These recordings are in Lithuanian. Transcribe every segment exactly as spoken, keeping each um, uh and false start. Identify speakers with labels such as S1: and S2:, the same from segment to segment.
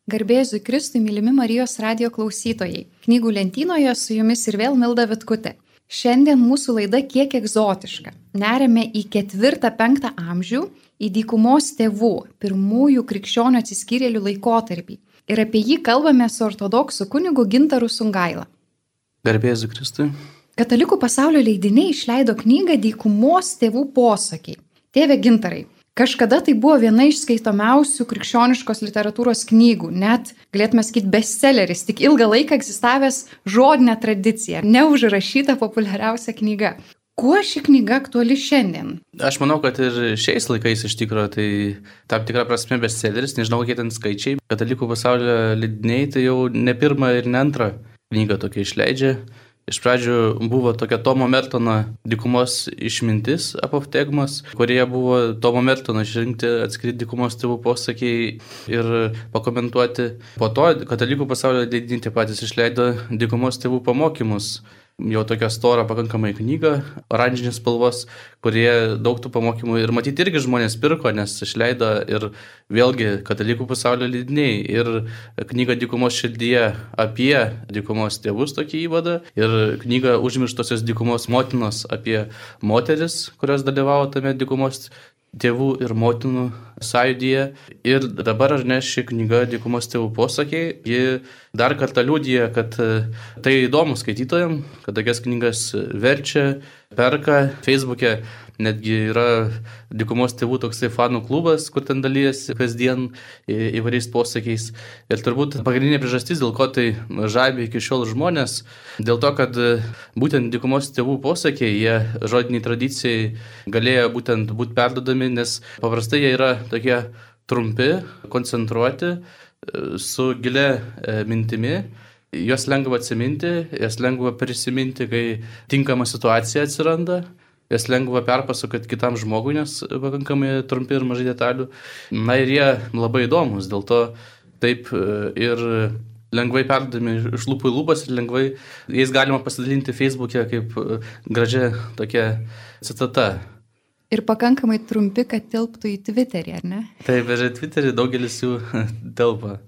S1: Garbėzui Kristui, mylimi Marijos radijo klausytojai. Knygų lentynoje su jumis ir vėl Milda Vitkutė. Šiandien mūsų laida kiek egzotiška. Neriame į ketvirtą penktą amžių, į dykumos tėvų, pirmųjų krikščionių atsiskyrėlių laikotarpį. Ir apie jį kalbame su ortodoksų kunigu Gintaru Sungaila.
S2: Garbėzui Kristui.
S1: Katalikų pasaulio leidiniai išleido knygą Dykumos tėvų posakiai. Tėve Gintarai, kažkada tai buvo viena iš skaitomiausių krikščioniškos literatūros knygų, net galėtume sakyti bestselleris, tik ilgą laiką egzistavęs žodinė tradicija, neužrašyta populiariausia knyga. Kuo ši knyga aktuali šiandien?
S2: Aš manau, kad ir šiais laikais iš tikrųjų tai tam tikra prasme bestselleris, nežinau, kokie ten skaičiai. Katalikų pasaulio leidiniai tai jau ne pirmą ir ne antrą knygą tokia išleidžia. Iš pradžių buvo tokia Tomo Mertono Dykumos išmintis apoftegmos, kurie buvo Tomo Mertono išrinkti atskiri Dykumos tėvų posakiai ir pakomentuoti. Po to Katalikų pasaulio leidiniai taip patys išleido Dykumos tėvų pamokymus. Jau tokia stora pakankamai knyga, oranžinės spalvos, kurie daug tų pamokymų ir matyti irgi žmonės pirko, nes išleido ir vėlgi Katalikų pasaulio leidiniai ir knyga Dykumos širdyje apie Dykumos tėvus tokį įvadą ir knyga Užmirštosios Dykumos motinos apie moteris, kurios dalyvavo tame Dykumos tėvų ir motinų sąjūdyje. Ir dabar, ar ne, ši knyga Dykumos tėvų posakiai, ji dar kartą liudija, kad tai įdomu skaitytojams, kad tokias knygas verčia, perka. Facebook'e netgi yra Dykumos tėvų toksai fanų klubas, kur ten dalyjasi kasdien įvairiais posakiais. Ir turbūt pagrindinė priežastis, dėl ko tai žavi iki šiol žmonės, dėl to, kad būtent Dykumos tėvų posakiai, jie žodiniai tradicijai galėjo būtent būti perdodami, nes paprastai jie yra tokie trumpi, koncentruoti, su gilia mintimi. Juos lengva atsiminti, juos lengva prisiminti, kai tinkama situacija atsiranda. Jas lengva perpasakoti kitam žmogui, nes pakankamai trumpi ir mažai detalių. Na ir jie labai įdomus, dėl to taip ir lengvai perdodami iš lūpų į lūpas ir lengvai jais galima pasidalinti Facebook'e kaip gražia tokia citata.
S1: Ir pakankamai trumpi, kad tilptų į Twitterį, ar ne?
S2: Taip, ir Twitterį daugelis jų telpa.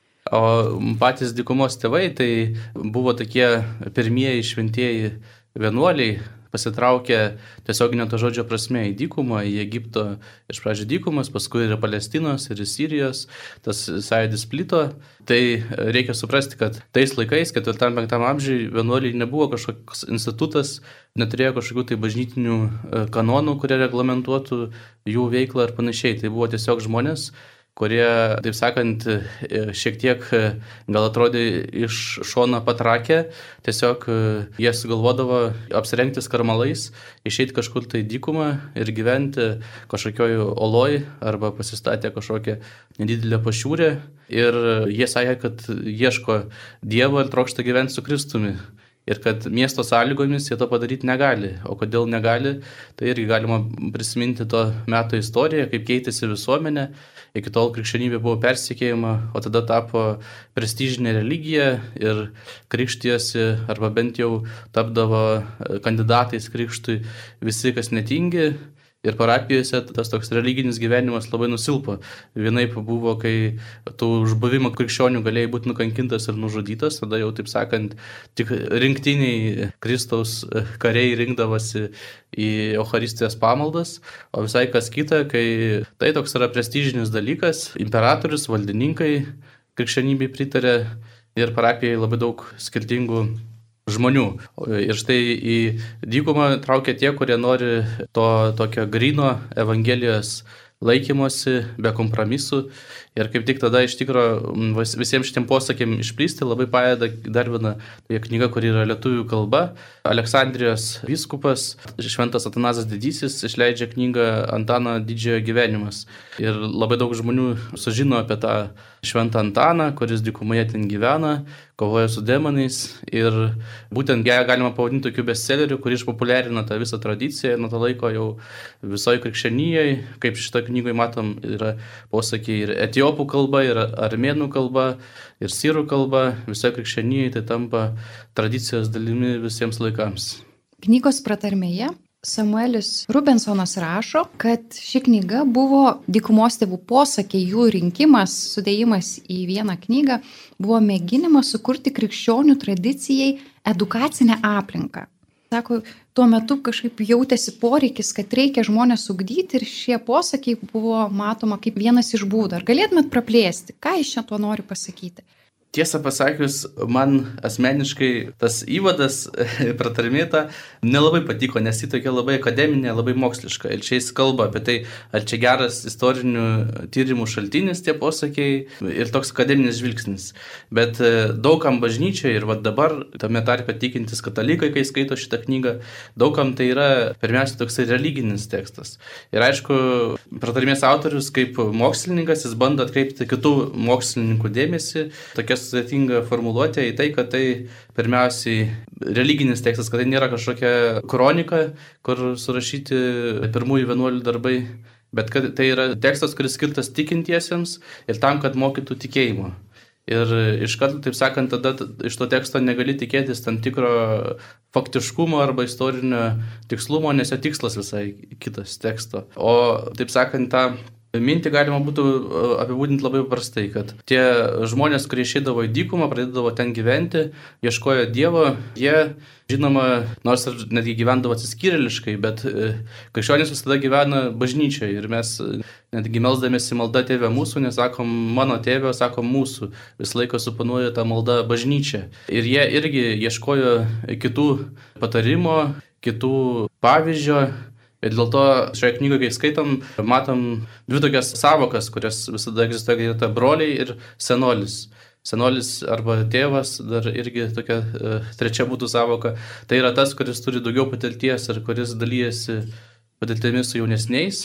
S2: O patys Dykumos tėvai tai buvo tokie pirmieji šventieji vienuoliai, pasitraukė tiesioginio to žodžio prasme į dykumą, į Egipto iš pradžių dykumas, paskui ir Palestinos, ir Sirijos, tas sąjūdis plito. Tai reikia suprasti, kad tais laikais, ketvirtam penktam amžiui, vienuoliai nebuvo kažkoks institutas, neturėjo kažkokių tai bažnytinių kanonų, kurie reglamentuotų jų veiklą ir panašiai. Tai buvo tiesiog žmonės, kurie, taip sakant, šiek tiek gal atrodė iš šono patrakę, tiesiog jie sugalvodavo apsirengti skarmalais, išeiti kažkur tai dykumą ir gyventi kažkokioj oloj arba pasistatė kažkokią nedidelę pašiūrę ir jie sakė, kad ieško Dievo ir trokšta gyventi su Kristumi. Ir kad miesto sąlygomis jie to padaryti negali. O kodėl negali, tai irgi galima prisiminti to meto istoriją, kaip keitėsi visuomenė. Iki tol krikščionybė buvo persekiojama, o tada tapo prestižinė religija ir krikštijosi, arba bent jau tapdavo kandidatais krikštui visi, kas netingi. Ir parapijose tas toks religinis gyvenimas labai nusilpo. Vienaip buvo, kai tu už buvimą krikščionių galėjai būti nukankintas ir nužudytas, tada jau, taip sakant, tik rinktiniai Kristaus kariai rinkdavosi į Eucharistijos pamaldas, o visai kas kita, kai tai toks yra prestižinis dalykas, imperatorius, valdininkai krikščionybei pritarė ir parapijai labai daug skirtingų žmonių. Ir štai į dykumą traukia tie, kurie nori to tokio gryno Evangelijos laikymosi be kompromisų. Ir kaip tik tada iš tikro visiems šitiem posakėm išplisti labai padeda dar viena knyga, kuri yra lietuvių kalba. Aleksandrijos vyskupas Šventas Atanazas Didysis išleidžia knygą Antano Didžiojo gyvenimas. Ir labai daug žmonių sužino apie tą Šventą Antaną, kuris dykumoje ten gyvena, kovoja su demonais. Ir būtent ją galima pavadinti tokiu bestselleriu, kuris išpopuliarino tą visą tradiciją. Nuo to laiko jau visoje krikščionyje, kaip šitą knygoje matom, yra posakiai ir etiopų kalba, ir armėnų kalba, ir sirų kalba. Visoje krikščionyje tai tampa tradicijos dalimi visiems laikams.
S1: Knygos pratarmėje Samuelis Rubensonas rašo, kad ši knyga buvo dykumos tėvų posakiai, jų rinkimas, sudėjimas į vieną knygą, buvo mėginimas sukurti krikščionių tradicijai edukacinę aplinką. Sako, tuo metu kažkaip jautėsi poreikis, kad reikia žmonės ugdyti ir šie posakiai buvo matoma kaip vienas iš būdų. Ar galėtumėt praplėsti, ką iš čia tuo nori pasakyti?
S2: Tiesą pasakius, man asmeniškai tas įvadas pratarmėta nelabai patiko, nes jį tokia labai akademinė, labai moksliška. Ir čia jis kalba apie tai, ar čia geras istorinių tyrimų šaltinis tie posakiai ir toks akademinis žvilgsnis. Bet daugam bažnyčioje ir va dabar, tame tarpe tikintis katalikai, kai skaito šitą knygą, daugam tai yra pirmiausia toksai religinis tekstas. Ir aišku, pratarmės autorius kaip mokslininkas, jis bando atkreipti kitų mokslininkų dėmesį, tokia sudėtinga formuluotė į tai, kad tai pirmiausiai religinis tekstas, kad tai nėra kažkokia kronika, kur surašyti pirmųjų vienuolių darbai, bet kad tai yra tekstas, kuris skirtas tikintiesiems ir tam, kad mokytų tikėjimo. Ir iš karto, taip sakant, tada iš to teksto negali tikėtis tam tikro faktiškumo arba istorinio tikslumo, nes jo tikslas visai kitas teksto. O, taip sakant, tą mintį galima būtų apibūdinti labai paprastai, kad tie žmonės, kurie išeidavo į dykumą, pradėdavo ten gyventi, ieškojo Dievo, jie, žinoma, nors ir netgi gyvendavo atsiskyrėliškai, bet krikščionys visada gyvena bažnyčioje ir mes netgi melsdamėsi malda Tėve mūsų, nesakom mano tėvė, sakom mūsų, visą laiką suponuoja tą maldą bažnyčią. Ir jie irgi ieškojo kitų patarimo, kitų pavyzdžio. Ir dėl to šioje knygoje, kai skaitom, matom dvi tokias savokas, kurios visada egzistuoja, tai broliai ir senolis. Senolis arba tėvas, dar irgi tokia e, trečia būtų savoka. Tai yra tas, kuris turi daugiau patirties ir kuris dalyjasi patirtimis su jaunesniais.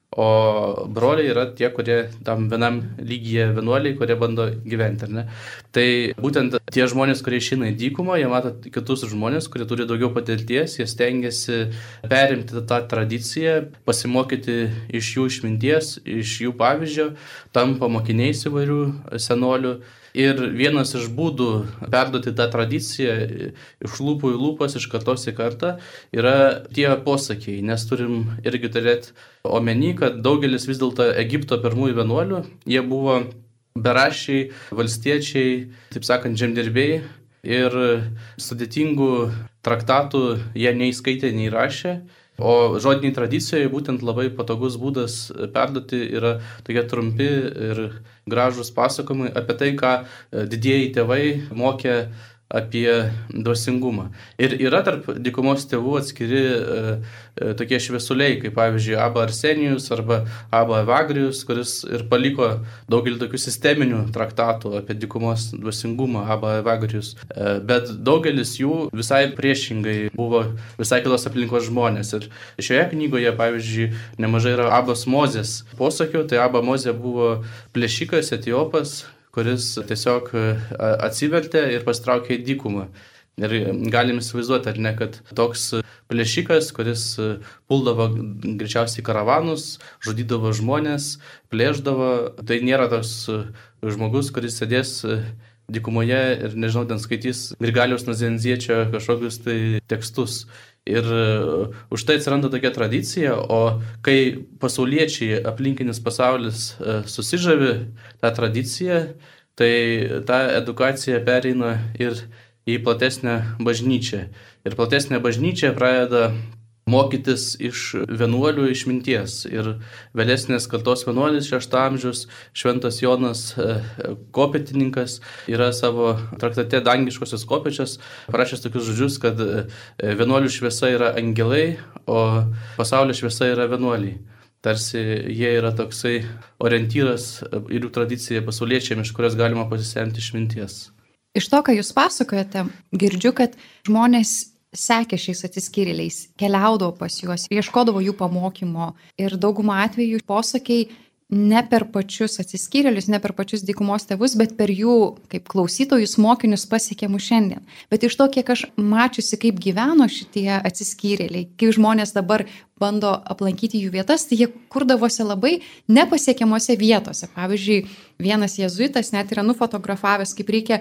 S2: O broliai yra tie, kurie tam vienam lygyje vienuoliai, kurie bando gyventi, ar ne? Tai būtent tie žmonės, kurie išeina į dykumą, jie mato kitus žmonės, kurie turi daugiau patirties, jie stengiasi perimti tą tradiciją, pasimokyti iš jų išminties, iš jų pavyzdžio, tampa mokiniais įvairių senolių. Ir vienas iš būdų perduoti tą tradiciją iš lūpų į lūpas, iš kartos į kartą, yra tie posakiai, nes turim irgi turėti omeny, kad daugelis vis dėlto Egipto pirmųjų vienuolių, jie buvo beraščiai, valstiečiai, taip sakant, žemdirbiai ir sudėtingų traktatų jie nei skaitė, nei rašė. O žodiniai tradicijoje būtent labai patogus būdas perduoti yra tokie trumpi ir gražūs pasakojimai apie tai, ką didieji tėvai mokė apie dvasingumą. Ir yra tarp dykumos tėvų atskiri e, e, tokie šviesuliai, kaip pavyzdžiui Abba Arsenijus arba Abba Evagrijus, kuris ir paliko daugelį tokių sisteminių traktatų apie dykumos dvasingumą, Abba Evagrijus. E, bet daugelis jų visai priešingai buvo visai kitos aplinkos žmonės. Ir šioje knygoje, pavyzdžiui, nemažai yra Abos Mozės posakių, tai Abba Mozė buvo plėšikas, etiopas, kuris tiesiog atsivertė ir pastraukė į dykumą. Ir galim įsivaizduoti, ar ne, kad toks plėšikas, kuris puldavo greičiausiai karavanus, žudydavo žmonės, plėšdavo, tai nėra toks žmogus, kuris sėdės dykumoje ir, nežinau, ten skaitys Grigaliaus Nazianziečio kažkokius tai tekstus. Ir už tai atsiranda tokia tradicija, o kai pasauliečiai, aplinkinis pasaulis susižavi tą tradiciją, tai ta edukacija pereina ir į platesnę bažnyčią. Ir platesnė bažnyčia pradeda mokytis iš vienuolių išminties. Ir vėlesnės kartos vienuolis šešto amžiaus šventas Jonas Kopėtininkas yra savo traktate Dangiškosios kopėčios parašęs tokius žodžius, kad vienuolių šviesa yra angelai, o pasaulio šviesa yra vienuoliai. Tarsi jie yra toksai orientyras ir jų tradicija pasauliečiam, iš kurios galima pasisemti išminties.
S1: Iš to, ką jūs pasakojate, girdžiu, kad žmonės sekė šiais atsiskyrėliais, keliaudavo pas juos, ieškodavo jų pamokymo ir daugumą atvejų posakiai ne per pačius atsiskyrėlius, ne per pačius dykumos tėvus, bet per jų kaip klausytojus mokinius pasiekė mus šiandien. Bet iš to, kiek aš mačiusi, kaip gyveno šitie atsiskyrėliai, kaip žmonės dabar bando aplankyti jų vietas, tai jie kurdavosi labai nepasiekiamose vietose. Pavyzdžiui, vienas jėzuitas net yra nufotografavęs, kaip reikia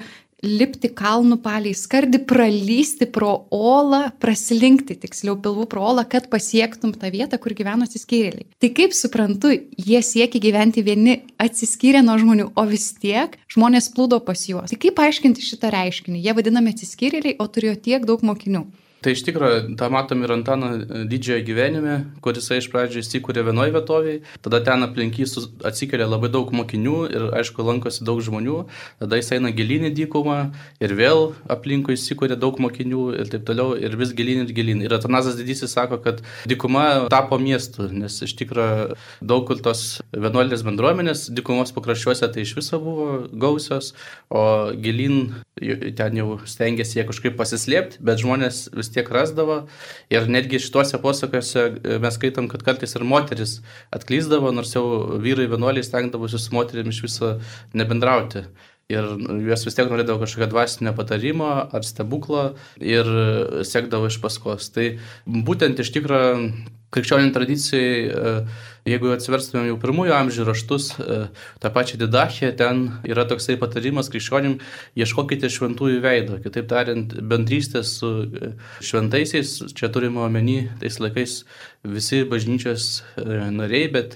S1: lipti kalnų palei skardį, pralysti pro olą, praslinkti, tiksliau pilvų pro olą, kad pasiektum tą vietą, kur gyveno atsiskyrėliai. Tai kaip suprantu, jie siekia gyventi vieni atsiskyrę nuo žmonių, o vis tiek žmonės plūdo pas juos. Tai kaip aiškinti šitą reiškinį? Jie vadinami atsiskyrėliai, o turėjo tiek daug mokinių.
S2: Tai iš tikrųjų, tą matom ir Antano didžiojo gyvenime, kur jisai iš pradžių įsikūrė vienoje vietovėje, tada ten aplink jį atsikelia labai daug mokinių ir, aišku, lankosi daug žmonių, tada jis eina gilyn į dykumą ir vėl aplinkui įsikūrė daug mokinių ir taip toliau, ir vis gilyn ir gilyn. Ir Atanazas didysis sako, kad dykuma tapo miestu, nes iš tikrųjų daug kur tos vienuolinės bendruomenės dykumos pakraščiuose tai iš viso buvo gausios, o gilyn ten jau stengiasi jie kažkaip pasislėpti, bet žmonės vis tiek rasdavo ir netgi šituose posakiuose mes skaitom, kad kartais ir moteris atklysdavo, nors jau vyrai vienuoliai stengdavosi su moterimis iš viso nebendrauti. Ir juos vis tiek norėdavo kažkokio dvasinio patarimo ar stebuklo ir sekdavo iš paskos. Tai būtent iš tikrųjų krikščionių tradicijai, jeigu atsiverstumėm jau pirmųjų amžių raštus, tą pačią Didachiją, ten yra toksai patarimas krikščionim, ieškokite šventųjų veido. Kitaip tariant, bendrystės su šventaisiais, čia turime omeny tais laikais visi bažnyčios nariai, bet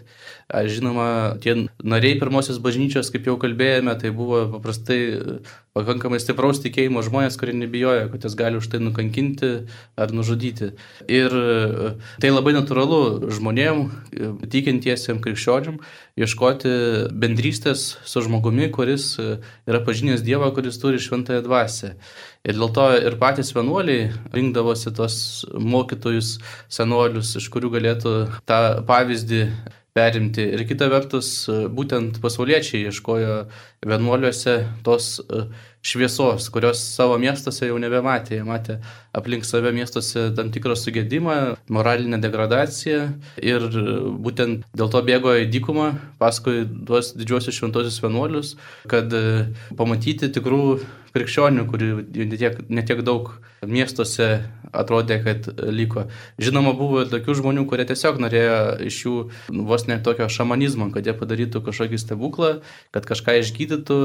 S2: žinoma, tie nariai pirmosios bažnyčios, kaip jau kalbėjome, tai buvo paprastai pakankamai stipraus tikėjimo žmonės, kurie nebijojo, kad jas gali už tai nukankinti ar nužudyti. Ir tai labai natūralu žmonėm, tikintiesiem krikščionim, ieškoti bendrystės su žmogumi, kuris yra pažinęs Dievą, kuris turi šventąją dvasią. Ir dėl to ir patys vienuoliai rinkdavosi tos mokytojus, senolius, iš kurių galėtų tą pavyzdį perimti. Ir kita vertus, būtent pasauliečiai ieškojo vienuoliuose tos šviesos, kurios savo miestuose jau nebematė. Jie matė aplink save miestuose tam tikrą sugėdimą, moralinę degradaciją ir būtent dėl to bėgo į dykumą, paskui tuos didžiuosius šventosius vienuolius, kad pamatyti tikrų krikščionių, kurių netiek, netiek daug miestuose atrodė, kad liko. Žinoma, buvo ir tokių žmonių, kurie tiesiog norėjo iš jų vos ne tokio šamanizmo, kad jie padarytų kažkokį stebuklą, kad kažką išgydytų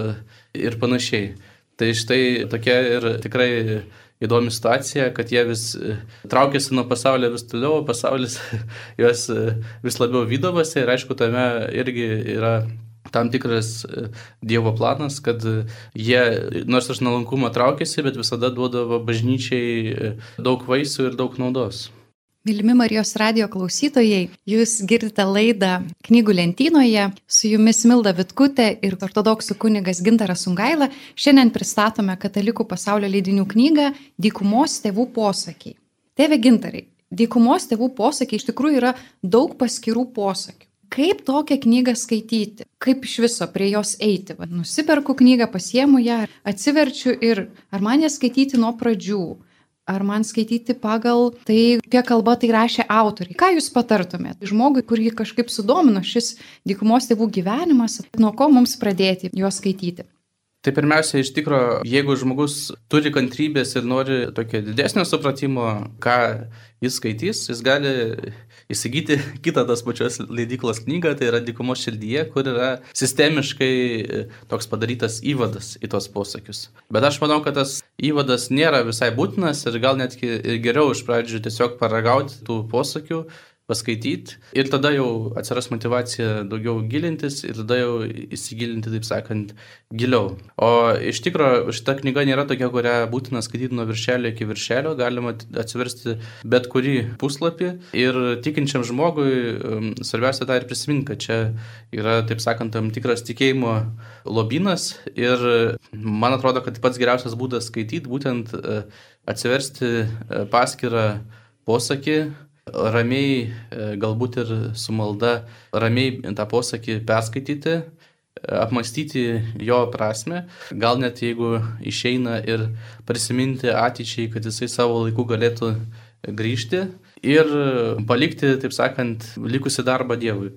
S2: ir panašiai. Tai štai tokia ir tikrai įdomi situacija, kad jie vis traukėsi nuo pasaulio vis toliau, pasaulis juos vis labiau vydavosi ir aišku, tame irgi yra tam tikras Dievo planas, kad jie, nors iš nuolankumo traukėsi, bet visada duodavo bažnyčiai daug vaisių ir daug naudos.
S1: Mylimi Marijos radijo klausytojai, jūs girdite laidą Knygų lentynoje, su jumis Milda Vitkutė ir ortodoksų kunigas Gintaras Sungaila. Šiandien pristatome Katalikų pasaulio leidinių knygą Dykumos tėvų posakiai. Tėve Gintarai, Dykumos tėvų posakiai iš tikrųjų yra daug paskirų posakių. Kaip tokią knygą skaityti? Kaip iš viso prie jos eiti? Va, nusiperku knygą, pasiemu ją, atsiverčiu ir ar man ją skaityti nuo pradžių? Ar man skaityti pagal tai, apie kalbą tai rašė autoriai? Ką jūs patartumėte žmogui, kurį kažkaip sudomino šis Dykumos tėvų gyvenimas, nuo ko mums pradėti juos skaityti?
S2: Tai pirmiausia, iš tikro, jeigu žmogus turi kantrybės ir nori tokio didesnio supratimo, ką jis skaitys, jis gali įsigyti kitą tas pačios leidyklos knygą, tai yra Dykumos širdyje, kur yra sistemiškai toks padarytas įvadas į tos posakius. Bet aš manau, kad tas įvadas nėra visai būtinas ir gal netgi ir geriau iš pradžių tiesiog paragauti tų posakių, paskaityti ir tada jau atsiras motyvacija daugiau gilintis ir tada jau įsigilinti, taip sakant, giliau. O iš tikro šita knyga nėra tokia, kurią būtina skaityti nuo viršelio iki viršelio, galima atsiversti bet kurį puslapį ir tikinčiam žmogui svarbiausia tą ir prisiminti, kad čia yra, taip sakant, tam tikras tikėjimo lobynas ir man atrodo, kad pats geriausias būdas skaityti būtent atsiversti paskirą posakį, ramiai, galbūt ir su malda, ramiai tą posakį perskaityti, apmastyti jo prasme, gal net jeigu išeina ir prisiminti ateičiai, kad jisai savo laiku galėtų grįžti ir palikti, taip sakant, likusi darbą Dievui.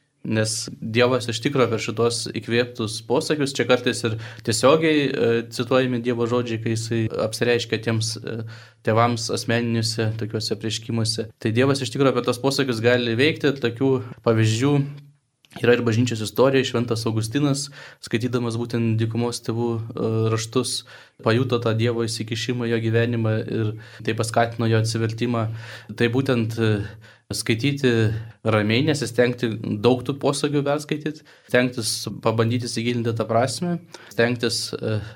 S2: Nes Dievas iš tikro per šitos įkvėptus posakius, čia kartais ir tiesiogiai e, cituojami Dievo žodžiai, kai jisai apsireiškia tiems e, tėvams asmeniniuose tokiuose prieškimuose. Tai Dievas iš tikro per tos posakius gali veikti, tokių pavyzdžių Yra ir bažnyčios istorija, Šventas Augustinas, skaitydamas būtent dykumos tėvų raštus, pajuto tą Dievo įsikišimą jo gyvenimą ir tai paskatino jo atsivertimą. Tai būtent skaityti ramiai, nesistengti daug tų posakių perskaityti, stengtis pabandyti įsigilinti tą prasme, stengtis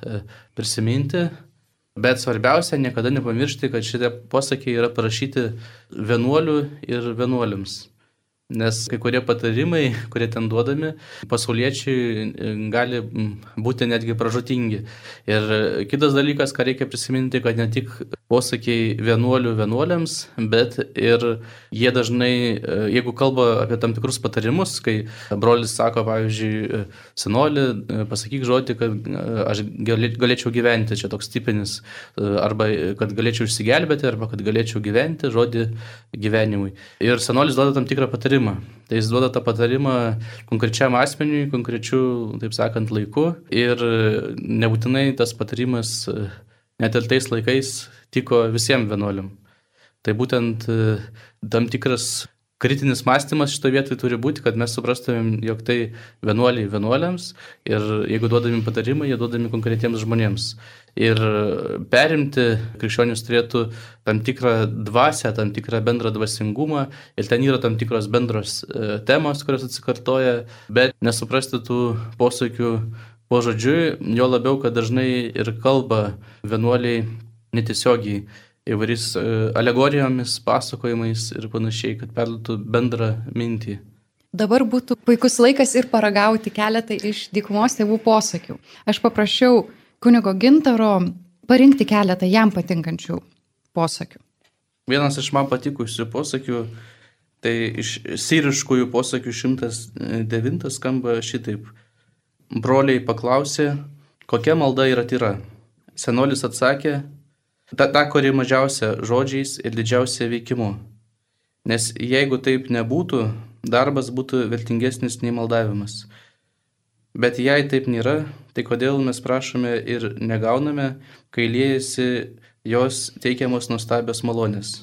S2: prisiminti. Bet svarbiausia, niekada nepamiršti, kad šitie posakiai yra parašyti vienuolių ir vienuoliams. Nes kai kurie patarimai, kurie ten duodami, pasauliečiai gali būti netgi pražūtingi. Ir kitas dalykas, ką reikia prisiminti, kad ne tik posakiai vienuolių vienuoliams, bet ir jie dažnai, jeigu kalba apie tam tikrus patarimus, kai brolis sako, pavyzdžiui, senoli, pasakyk žodį, kad aš galėčiau gyventi, čia toks tipinis, arba kad galėčiau išsigelbėti, arba kad galėčiau gyventi, žodį gyvenimui. Ir senolis duoda tam tikrą patarimą. Tai jis duoda tą patarimą konkrečiam asmeniui, konkrečiu, taip sakant, laiku ir nebūtinai tas patarimas net ir tais laikais tiko visiems vienuoliam. Tai būtent tam tikras kritinis mąstymas šitoje vietoje turi būti, kad mes suprastumėm, jog tai vienuoliai vienuoliams ir jeigu duodami patarimai, jie duodami konkretiems žmonėms. Ir perimti krikščionis turėtų tam tikrą dvasią, tam tikrą bendrą dvasingumą ir ten yra tam tikros bendros temos, kurios atsikartoja, bet nesuprasti tų posakių po žodžiui, jo labiau, kad dažnai ir kalba vienuoliai netiesiogiai įvairiais alegorijomis, pasakojimais ir panašiai, kad perduotų bendrą mintį.
S1: Dabar būtų puikus laikas ir paragauti keletą iš dykumos tėvų posakių. Aš paprašiau kunigo Gintaro parinkti keletą jam patinkančių posakių.
S2: Vienas iš man patikusių posakių, tai iš siriškųjų posakių šimtas devyni skamba šitaip. Broliai paklausė, kokia malda yra tyra. Senolis atsakė, ta, ta kuri mažiausia žodžiais ir didžiausia veikimu. Nes jeigu taip nebūtų, darbas būtų vertingesnis nei maldavimas. Bet jei taip nėra, tai kodėl mes prašome ir negauname, kai liejasi jos teikiamos nuostabios malonės.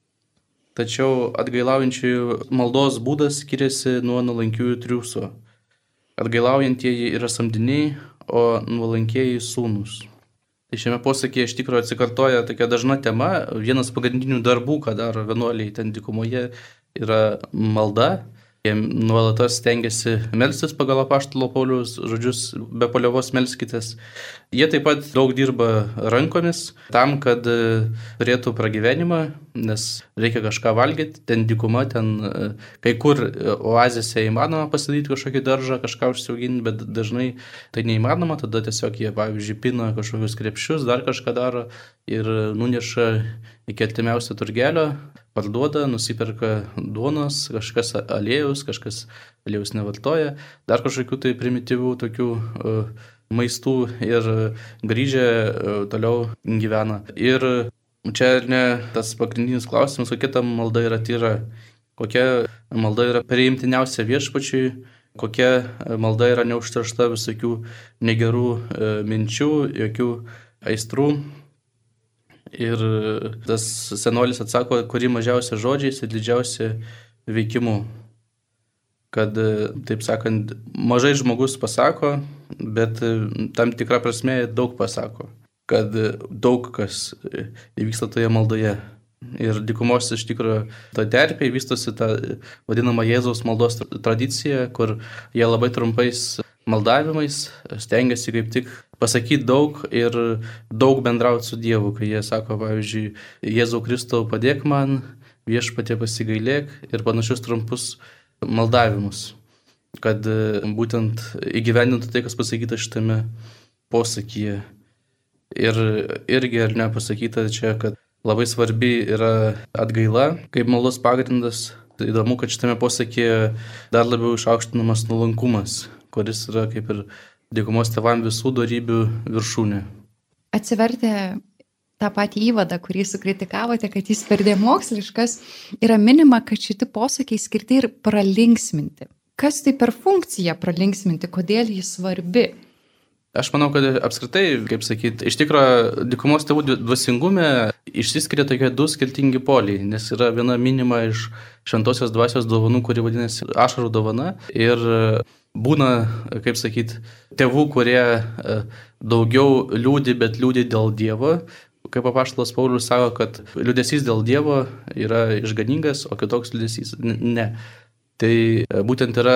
S2: Tačiau atgailaujančiųjų maldos būdas skiriasi nuo nuolankiųjų triūso. Atgailaujantieji yra samdiniai, o nuolankieji sūnūs. Tai šiame posakėje iš tikrųjų atsikartoja tokia dažna tema. Vienas pagrindinių darbų, ką daro vienuoliai ten dykumoje, yra malda. Jie nuolatos stengiasi melstis pagal apaštalo Pauliaus žodžius, be paliovos melskitės. Jie taip pat daug dirba rankomis tam, kad turėtų pragyvenimą, nes reikia kažką valgyti. Ten dykuma, ten kai kur oazėse įmanoma pasidaryti kažkokį daržą, kažką užsiauginti, bet dažnai tai neįmanoma. Tada tiesiog jie, pavyzdžiui, pina kažkokius krepšius, dar kažką daro ir nuneša iki artimiausio turgelio. Parduoda, nusiperka duonos, kažkas aliejus, kažkas aliejus nevartoja, dar kažkokių tai primityvių tokių uh, maistų ir grįžę uh, toliau gyvena. Ir čia ne tas pagrindinis klausimas, kokia ta malda yra tyra, kokia malda yra priimtiniausia viešpačiui, kokia malda yra neužteršta visokių negerų uh, minčių, jokių aistrų. Ir tas senolis atsako, kuri mažiausia žodžiais ir didžiausia veikimu. Kad, taip sakant, mažai žmogus pasako, bet tam tikrą prasme daug pasako. Kad daug kas įvyksta toje maldoje. Ir dykumos iš tikrųjų ta terpė vystosi ta vadinama Jėzaus maldos tradicija, kur jie labai trumpais maldavimais stengiasi kaip tik pasakyti daug ir daug bendrauti su Dievu, kai jie sako, pavyzdžiui, Jėzau Kristau, padėk man, viešpatie pasigailėk ir panašius trumpus maldavimus, kad būtent įgyvendintų tai, kas pasakyta šitame posakyje. Ir irgi ar ne pasakyta čia, kad labai svarbi yra atgaila kaip maldos pagrindas. Tai įdomu, kad šitame posakyje dar labiau išaukštinamas nuolankumas, kuris yra kaip ir dykumos tėvam visų dorybių viršūnė.
S1: Atsivertę tą patį įvadą, kurį sukritikavote, kad jis perdėm moksliškas, yra minima, kad šiti posakiai skirti ir pralinksminti. Kas tai per funkciją pralinksminti, kodėl jis svarbi?
S2: Aš manau, kad apskritai, kaip sakyti, iš tikrųjų dykumos tėvų dvasingume išsiskiria tokie du skirtingi poliai, nes yra viena minima iš šventosios dvasios dovanų, kuri vadinasi ašarų dovana. Ir būna, kaip sakyti, tėvų, kurie daugiau liūdi, bet liūdi dėl Dievo. Kaip apaštalas Paulius sako, kad liūdesys dėl Dievo yra išganingas, o kitoks liūdesys ne. Tai būtent yra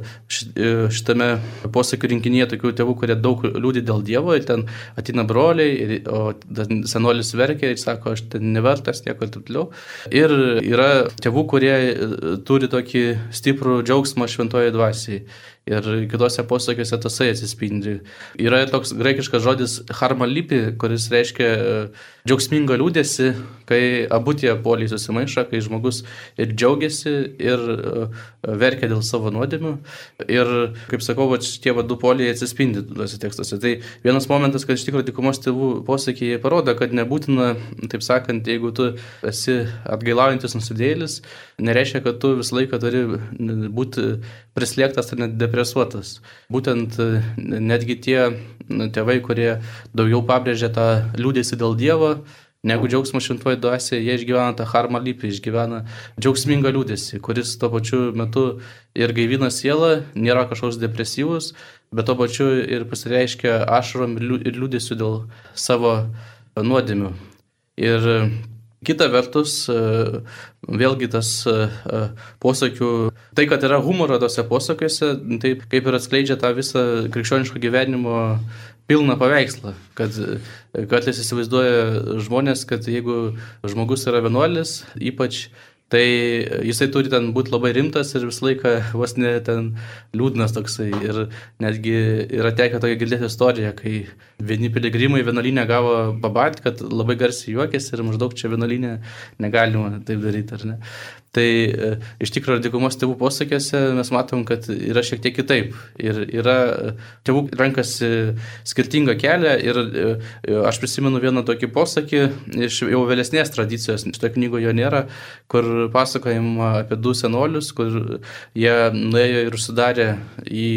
S2: šitame posakių rinkinyje tokių tėvų, kurie daug liūdi dėl Dievo, ir ten ateina broliai, o senolis verkia ir sako, aš ten nevertas nieko ir taip toliau. Ir yra tėvų, kurie turi tokį stiprų džiaugsmą šventoje dvasiai. Ir kitose posakiuose tasai atsispindi. Yra toks graikiškas žodis harmalipi, kuris reiškia džiaugsmingą liūdėsi, kai abu tie poliai susimaišo, kai žmogus ir džiaugiasi, ir verkia dėl savo nuodėmių. Ir, kaip sakau, va, šitie va, du poliai atsispindi tuose tekstuose. Tai vienas momentas, kad iš tikrųjų dykumos tėvų posakiai parodo, kad nebūtina, taip sakant, jeigu tu esi atgailaujantis nusidėjėlis, nereiškia, kad tu visą laiką turi būti prislėgtas ar net depresuotas. Būtent netgi tie tėvai, kurie daugiau pabrėžia tą liūdėsi dėl Dievo, negu džiaugsmo šventoji dvasia, jie išgyvena tą harmalipį, išgyvena džiaugsmingą liūdėsi, kuris tuo pačiu metu ir gaivina sielą, nėra kažkoks depresyvus, bet tuo pačiu ir pasireiškia ašarom ir liūdėsiu dėl savo nuodėmių. Ir kita vertus, vėlgi tas posakių, tai, kad yra humoro tose posakiuose, tai kaip ir atskleidžia tą visą krikščioniško gyvenimo pilną paveikslą, kad kartais įsivaizduoja žmonės, kad jeigu žmogus yra vienuolis, ypač, tai jisai turi ten būti labai rimtas ir visą laiką vos ne ten liūdnas toksai. Ir netgi yra tekę tokia girdėti istorija, kai vieni piligrimai vienuolyne gavo pabat, kad labai garsiai juokėsi ir maždaug čia vienuolyne negalima taip daryti, ar ne. Tai e, iš tikrųjų dykumos tėvų posakiuose mes matom, kad yra šiek tiek kitaip. Ir yra, tėvų renkasi skirtingą kelią ir e, aš prisimenu vieną tokį posakį iš jau vėlesnės tradicijos, šitoje knygoje jo nėra, kur pasakojama apie du senolius, kur jie nuėjo ir užsidarė į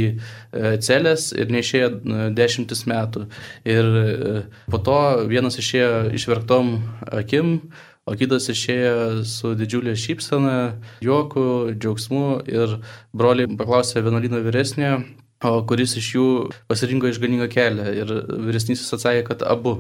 S2: celės ir neišėjo dešimtis metų. Ir e, po to vienas išėjo išverktom akim, o kitas išėjo su didžiulė šypsena, juoku, džiaugsmu, ir broliai paklausė vienuolyno vyresniojo, o kuris iš jų pasirinko išganingą kelią, ir vyresnysis atsakė, kad abu.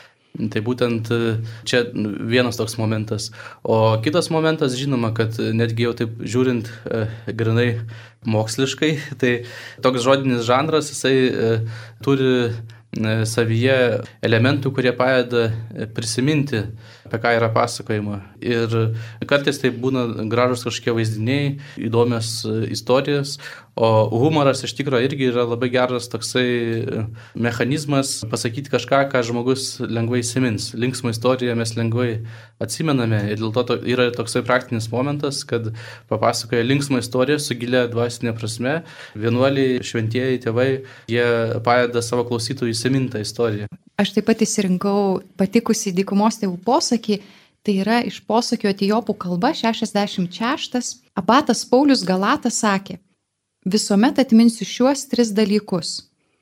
S2: Tai būtent čia vienas toks momentas. O kitas momentas, žinoma, kad netgi jau taip žiūrint e, grinai moksliškai, tai toks žodinis žanras, jisai e, turi e, savyje elementų, kurie padeda prisiminti, apie ką yra pasakojama. Ir kartais tai būna gražus kažkokie vaizdiniai, įdomios istorijos, o humoras iš tikrųjų irgi yra labai geras toksai mechanizmas pasakyti kažką, ką žmogus lengvai įsimins. Linksmą istoriją mes lengvai atsimename ir dėl to yra toksai praktinis momentas, kad papasakoja linksmą istoriją su gilia dvasinė prasme. Vienuoliai, šventieji tėvai, jie padeda savo klausytojui įsiminti tą istoriją.
S1: Aš taip pat įsirinkau patikusį dykumos tėvų posakį, tai yra iš posakio etijopų kalba šešiasdešimt šeštas. Abatas Paulius Galatas sakė: visuomet atminsiu šiuos tris dalykus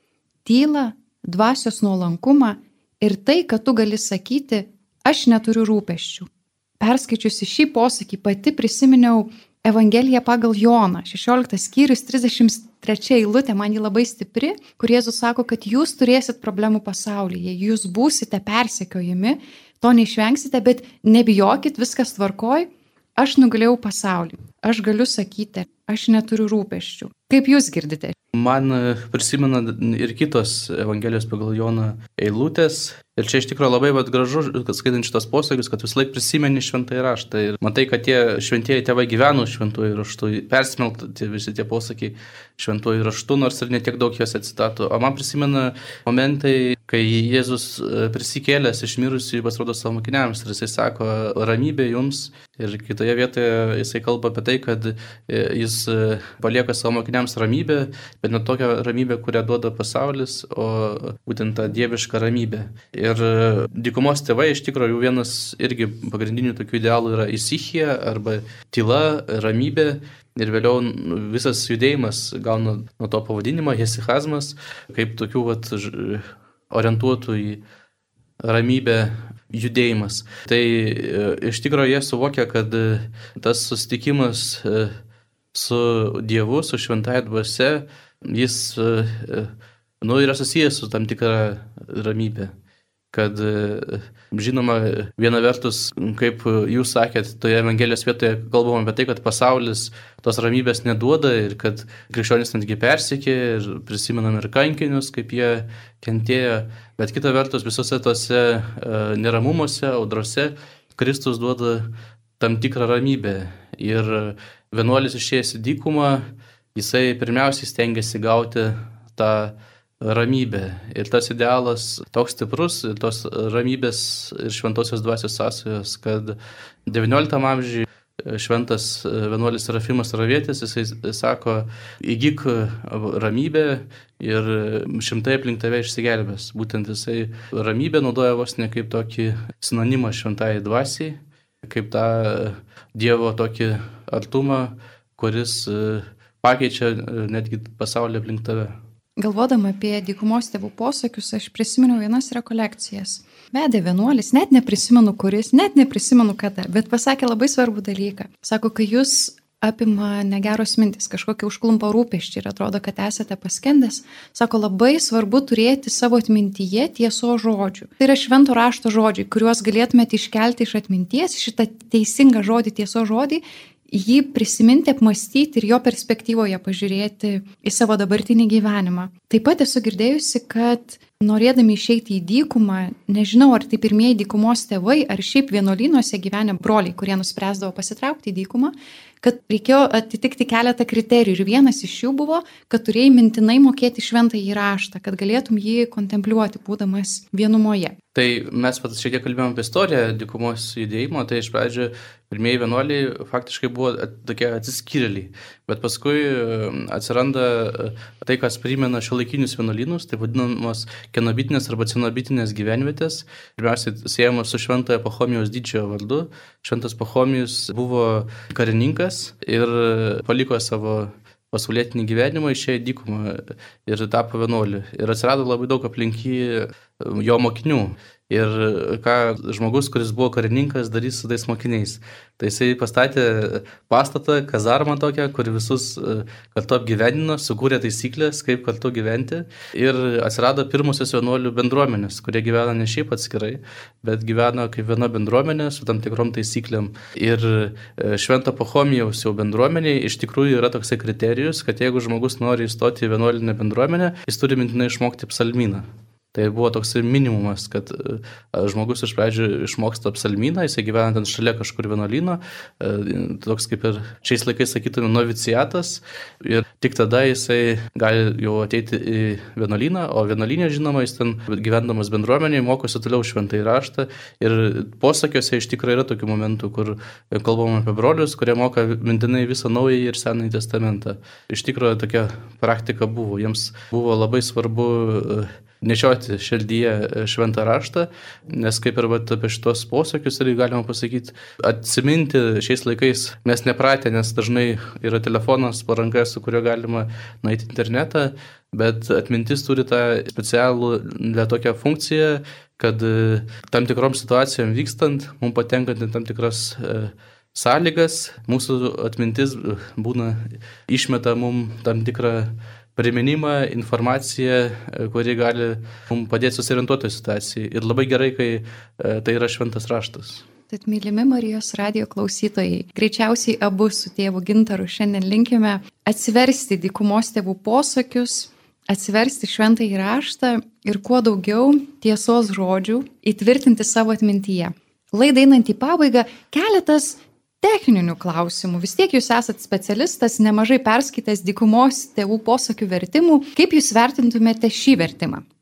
S1: – tylą, dvasios nuolankumą ir tai, kad tu gali sakyti, aš neturiu rūpesčių. Perskaičiusi šį posakį pati prisiminiau Evangeliją pagal Joną, šešioliktas skyrius, trisdešimt trečia eilutė, man ji labai stipri, kur Jėzus sako, kad jūs turėsit problemų pasaulyje, jūs būsite persekiojami, to neišvengsite, bet nebijokit, viskas tvarkoj, aš nugalėjau pasaulį, aš galiu sakyti, aš neturiu rūpesčių. Kaip jūs girdite?
S2: Man prisimena ir kitos Evangelijos pagal Joną eilutės. Ir čia iš tikrųjų labai vat, gražu, kad skaitant šitos posakius, kad visą laiką prisimeni šventąjį raštą. Ir matai, kad tie šventieji tėvai gyveno šventųjų raštų, persmelkti visi tie posakiai šventųjų raštų, nors ir netiek daug juose citatų. O man prisimena momentai, kai Jėzus prisikėlęs iš mirusių pasirodo savo mokiniams ir jisai sako ramybė jums. Ir kitoje vietoje jisai kalba apie tai, kad jis palieka savo mokiniams ramybę, bet ne tokią ramybę, kurią duoda pasaulis, o būtent tą dievišką ramybę. Ir dykumos tėvai iš tikrųjų vienas irgi pagrindinių tokių idealų yra isichija arba tyla, ramybė. Ir vėliau visas judėjimas gauna nuo to pavadinimą hesichazmas, kaip tokių vat, orientuotų į ramybę judėjimas. Tai iš tikrųjų jie suvokia, kad tas susitikimas su Dievu, su šventąja dvasia, jis nu, yra susijęs su tam tikra ramybė. Kad, žinoma, viena vertus, kaip jūs sakėt, toje Evangelijos vietoje kalbama apie tai, kad pasaulis tos ramybės neduoda ir kad krikščionys netgi persikė ir prisimenam ir kankinius, kaip jie kentėjo. Bet kita vertus, visose tose neramumuose, audrose, Kristus duoda tam tikrą ramybę. Ir vienuolis išėjęs į dykumą, jisai pirmiausiai stengiasi gauti tą ramybė. Ir tas idealas toks stiprus, tos ramybės ir šventosios dvasios sąsajos, kad devynioliktam amžiuje šventas vienuolis Serafimas Ravėtis, jisai sako, įgyk ramybę ir šimtai aplink tave išsigelbės. Būtent jisai ramybę naudoja vos ne kaip tokį sinonimą šventai dvasiai, kaip tą Dievo tokį artumą, kuris pakeičia netgi pasaulį aplink tave.
S1: Galvodama apie dykumos tėvų posakius, aš prisiminiau vienas rekolekcijas. Vedė vienuolis, net neprisimenu kuris, net neprisimenu kada, bet pasakė labai svarbų dalyką. Sako, kai jūs apima negeros mintis, kažkokia užklumpa rūpesčiai ir atrodo, kad esate paskendęs, sako, labai svarbu turėti savo atmintyje tiesos žodžių. Tai yra švento rašto žodžiai, kuriuos galėtumėte iškelti iš atminties, šitą teisingą žodį, tiesos žodį, jį prisiminti, apmastyti ir jo perspektyvoje pažiūrėti į savo dabartinį gyvenimą. Taip pat esu girdėjusi, kad norėdami išeiti į dykumą, nežinau, ar tai pirmieji dykumos tėvai, ar šiaip vienuolynuose gyvenę broliai, kurie nuspręsdavo pasitraukti į dykumą, kad reikėjo atitikti keletą kriterijų. Ir vienas iš jų buvo, kad turėjai mintinai mokėti šventąjį raštą, kad galėtum jį kontempliuoti, būdamas vienumoje.
S2: Tai mes pat šiek tiek kalbėjome apie istoriją dykumos judėjimo, tai iš pradžių pirmieji vienuoliai faktiškai buvo tokie atsiskyrėliai, bet paskui atsiranda tai, kas primena šiuolaikinius vienuolynus, tai vadinamos kenobitinės arba cenobitinės gyvenvietės. Pirmiausia, siejamos su šventojo Pachomijos didžiojo vardu. Šventas Pachomijus buvo karininkas ir paliko savo pasaulietinį gyvenimą, išėjo į dykumą ir tapo vienuoliu. Ir atsirado labai daug aplink jį jo mokinių. Ir ką žmogus, kuris buvo karininkas, darys su tais mokiniais. Tai jisai pastatė pastatą, kazarmą tokią, kur visus kartu apgyvendino, sukūrė taisyklės, kaip kartu gyventi. Ir atsirado pirmosios vienuolių bendruomenės, kurie gyvena ne šiaip atskirai, bet gyvena kaip viena bendruomenė su tam tikrom taisyklėm. Ir švento Pachomijaus jau bendruomeniai iš tikrųjų yra toksai kriterijus, kad jeigu žmogus nori įstoti į vienuolinę bendruomenę, jis turi mintinai išmokti psalmyną. Tai buvo toks minimumas, kad žmogus iš pradžių išmoksta psalmyną, jisai gyvena ten šalia kažkur vienuolyno, toks kaip ir šiais laikais sakytume noviciatas, ir tik tada jisai gali jau ateiti į vienuolyną, o vienuolynė, žinoma, jis ten gyvendamas bendruomenėje mokosi toliau šventąjį raštą. Ir posakiuose iš tikrųjų yra tokių momentų, kur kalbam apie brolius, kurie moka mintinai visą Naująjį ir Senąjį testamentą. Iš tikrųjų tokia praktika buvo, jiems buvo labai svarbu nešioti širdyje šventą raštą, nes kaip ir vat, apie šitos posakius irgi galima pasakyti, atsiminti šiais laikais mes nepratę, nes dažnai yra telefonas po ranka, su kuriuo galima nueiti internetą, bet atmintis turi tą specialų tokią funkciją, kad tam tikrom situacijom vykstant, mums patenkant į tam tikras sąlygas, mūsų atmintis būna išmeta mums tam tikrą priminimą, informaciją, kuri gali mums padėti susiorientuoti situacijai. Ir labai gerai, kai tai yra šventas raštas.
S1: Tad, mylimi Marijos radijo klausytojai, greičiausiai abu su tėvu Gintaru šiandien linkime atsiversti dykumos tėvų posakius, atsiversti šventąjį raštą ir kuo daugiau tiesos žodžių įtvirtinti savo atmintyje. Laidai einant į pabaigą, keletas techninių klausimų. Vis tiek jūs esat specialistas, nemažai perskaitęs dykumos tėvų posakių vertimų. Kaip jūs vertintumėte šį vertimą?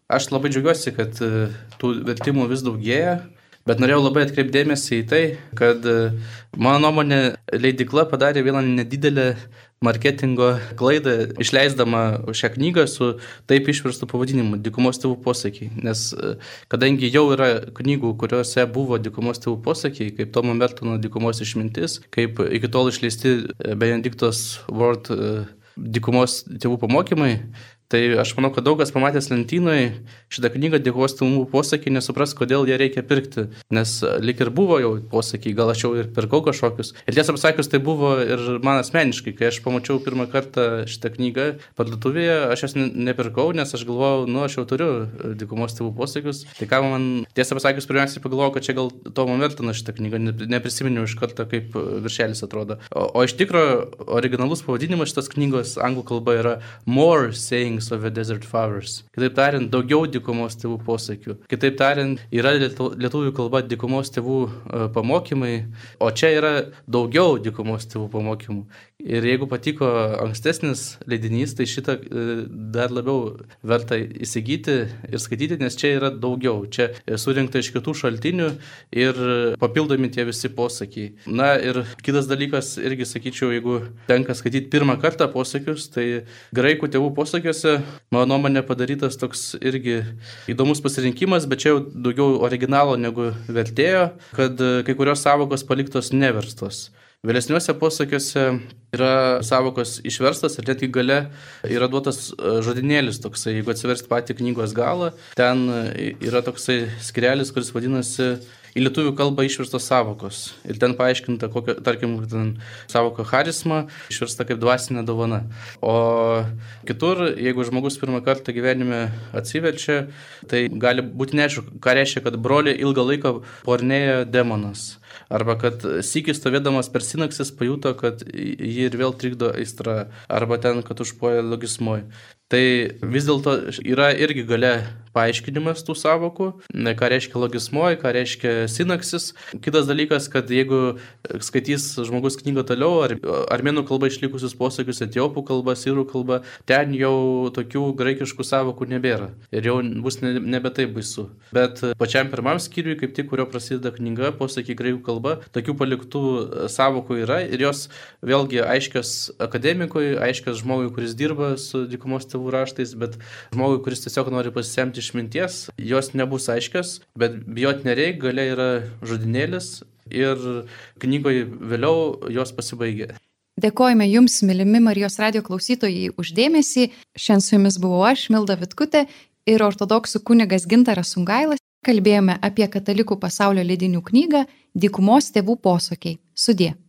S2: Aš labai džiaugiuosi, kad tų vertimų vis daugėja, bet norėjau labai atkreipdėmėsi į tai, kad mano nuomonė leidykla padarė vieną nedidelę marketingo klaidą, išleisdama šią knygą su taip išverstu pavadinimu Dykumos tėvų posakiai. Nes kadangi jau yra knygų, kuriuose buvo Dykumos tėvų posakiai, kaip Tomo Mertono Dykumos išmintis, kaip iki tol išleisti Benediktos Ward Dykumos tėvų pamokymai, tai aš manau, kad daugas pamatęs lentynoje šitą knygą Dykumos tėvų posakiai nesupras, kodėl ją reikia pirkti, nes lik ir buvo jau posakiai, gal aš jau ir pirkau kažkokius. Ir tiesą pasakius, tai buvo ir man asmeniškai, kai aš pamačiau pirmą kartą šitą knygą parduotuvėje, aš jas nepirkau, nes aš galvojau, nu aš jau turiu Dykumos tėvų posakius. Tai ką man, tiesą pasakius, pirmiausiai pagalvojau, kad čia gal Tomo Mertono šitą knygą, neprisiminiau iš karto, kaip viršelis atrodo. O, o iš tikro originalus pavadinimas šitos knygos anglų kalba yra More Sayings of a Desert Fathers. Kitaip tariant, daugiau Dykumos tėvų posakių. Kitaip tariant, yra lietuvių kalba Dykumos tėvų pamokymai, o čia yra daugiau Dykumos tėvų pamokymų. Ir jeigu patiko ankstesnis leidinys, tai šitą dar labiau verta įsigyti ir skaityti, nes čia yra daugiau. Čia surinkta iš kitų šaltinių ir papildomi tie visi posakiai. Na ir kitas dalykas, irgi sakyčiau, jeigu tenka skaityti pirmą kartą posakius, tai graikų tėvų posakiuose, mano nuomonė, padarytas toks irgi įdomus pasirinkimas, bet čia jau daugiau originalo negu vertėjo, kad kai kurios sąvokos paliktos neverstos. Vėlesniuose posakiuose yra sąvokos išverstas ir netgi gale yra duotas žodinėlis toksai, jeigu atsiversti patį knygos galą, ten yra toksai skirelis, kuris vadinasi į lietuvių kalbą išverstos sąvokos. Ir ten paaiškinta, kokia, tarkim, ten sąvoka charisma išversta kaip dvasinė dovana. O kitur, jeigu žmogus pirmą kartą gyvenime atsiverčia, tai gali būti neaišku, ką reiškia, kad brolį ilgą laiką pornėja demonas. Arba kad sykį stovėdamas per sinaksis pajuto, kad jį ir vėl trikdo aistra. Arba ten, kad užpuoja logismoj. Tai vis dėlto yra irgi gale paaiškinimas tų sąvokų, ką reiškia logismoj, ką reiškia sinaksis. Kitas dalykas, kad jeigu skaitys žmogus knygą toliau, ar armėnų kalba išlikusius posakius, etiopų kalba, sirų kalba, ten jau tokių graikiškų sąvokų nebėra. Ir jau bus nebe taip baisu. Bet pačiam pirmam skyriui, kaip tik, kurio prasideda knyga, posakiai graikų kalba, tokių paliktų sąvokų yra ir jos vėlgi aiškios akademikui, aiškios žmogui, kuris dirba su Dykumos tėvų raštais, bet žmogui, kuris tiesiog nori pasisemti išminties, jos nebus aiškios, bet bijot nereik, gale yra žodinėlis ir knygoje vėliau jos pasibaigia.
S1: Dėkojame Jums, mylimi Marijos radijo klausytojai, už dėmesį. Šiandien su Jumis buvau aš, Milda Vitkutė, ir ortodoksų kunigas Gintaras Sungailas. Kalbėjome apie katalikų pasaulio leidinių knygą Dykumos tėvų posakiai. Sudie.